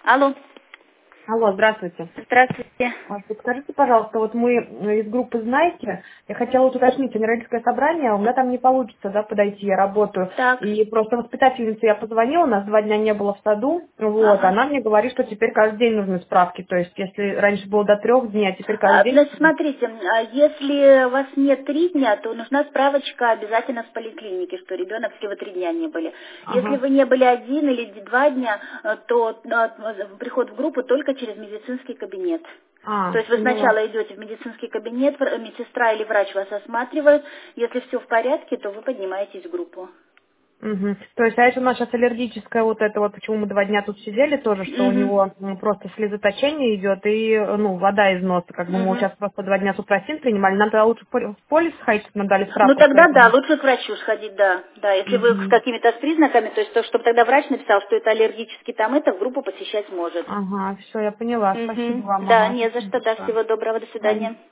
Алло. Алло, здравствуйте. Здравствуйте. Подскажите, пожалуйста, вот мы из группы «Знаете», я хотела вот уточнить, на родительское собрание, у меня там не получится, да, подойти, я работаю. Так. И просто воспитательнице я позвонила, нас 2 дня не было в саду, вот, Ага. она мне говорит, что теперь каждый день нужны справки, то есть если раньше было до 3 дней, а теперь каждый день. Значит, смотрите, если у вас нет 3 дня, то нужна справочка обязательно с поликлиники, что ребенок всего 3 дня не были. Если Ага. вы не были 1 или 2 дня, то приход в группу только через медицинский кабинет. То есть вы Поняла. сначала идете в медицинский кабинет, медсестра или врач вас осматривают. Если все в порядке, то вы поднимаетесь в группу. Мгм. То есть, а это у нас сейчас аллергическое вот это вот, почему мы 2 дня тут сидели тоже, что у Мгм. него просто слезоточение идет и, ну, вода из носа, как бы мы вот Мгм. сейчас просто 2 дня супросин принимали, нам тогда лучше в полис сходить, нам дали Ну справку, что тогда это. да, лучше к врачу сходить, да. Да, если вы с Мгм. какими-то с признаками, то есть то, чтобы тогда врач написал, что это аллергический там, это в группу посещать может. Ага, все, я поняла. Спасибо Угу. вам, Да, ага, не за спасибо что, да, большое. всего доброго, до Да, свидания.